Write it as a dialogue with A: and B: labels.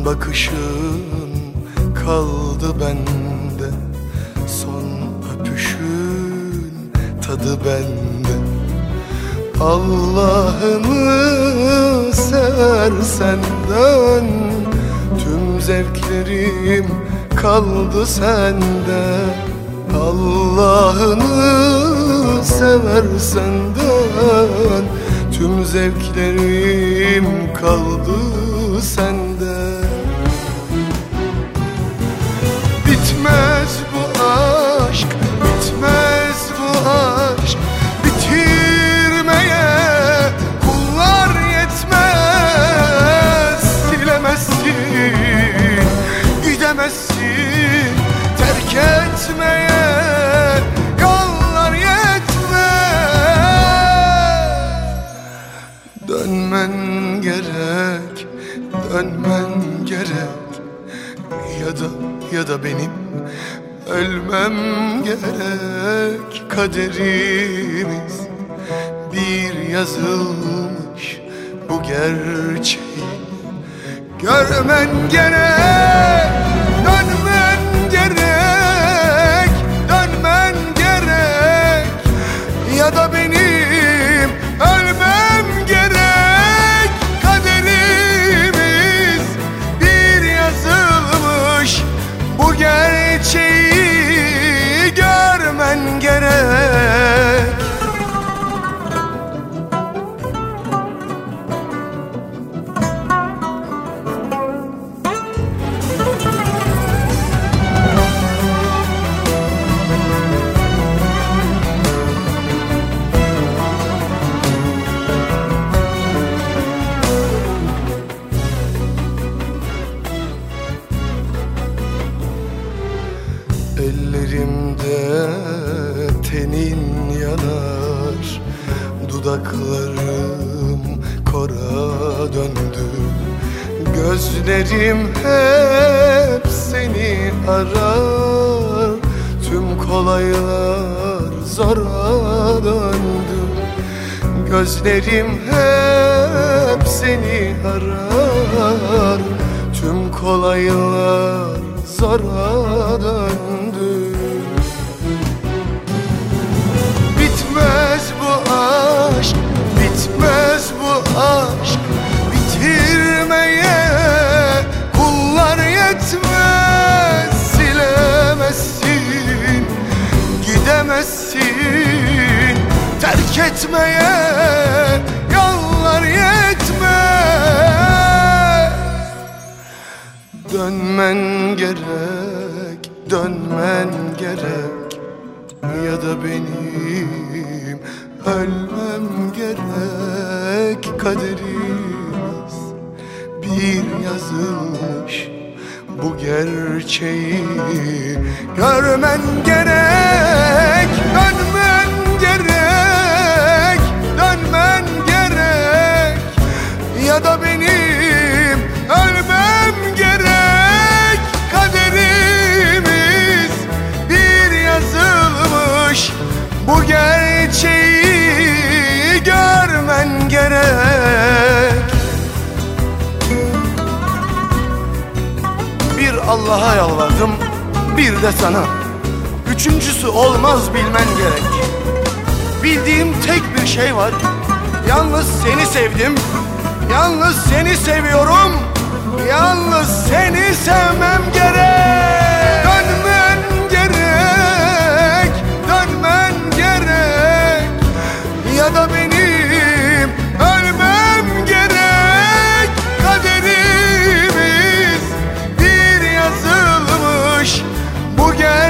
A: bakışın kaldı bende, son öpüşün tadı bende. Allah'ını seversen dön, tüm zevklerim kaldı sende. Allah'ını seversen dön, tüm zevklerim kaldı sende. Bitmez bu aşk, bitmez bu aşk, bitirmeye kullar yetmez. Silemezsin, gidemezsin, terk etmeye yollar yetmez. Dönmen gerek, dönmen gerek, ya da benim ölmem gerek. Kaderimiz bir yazılmış, bu gerçeği görmen gerek. Dönmen gerek, dönmen gerek, ya da benim ölmem gerek. Kaderimiz bir yazılmış, bu gerçeği görmen gerek. Ellerimde tenin yanar, dudaklarım kora döndü. Gözlerim hep seni arar, tüm kolaylar zora döndü. Gözlerim hep seni arar, tüm kolaylar zora döndü. Bitmez bu aşk, bitmez bu aşk, bitirmeye kullar yetmez. Silemezsin, gidemezsin, terk etmeye yollar yetmez. Dönmen gerek, dönmen gerek, ya da benim ölmem gerek. Kaderimiz bir yazılmış, bu gerçeği görmen gerek. Dönmen gerek, dönmen gerek, ya da benim ölmem gerek. Kaderimiz bir yazılmış, bu gerçeği görmen gerek. Bir Allah'a yalvardım, bir de sana, üçüncüsü olmaz bilmen gerek. Bildiğim tek bir şey var, yalnız seni sevdim, yalnız seni seviyorum, yalnız seni sevmem gerek. Dönmen gerek, dönmen gerek, ya da benim ölmem gerek. Kaderimiz bir yazılmış, bu gerçeği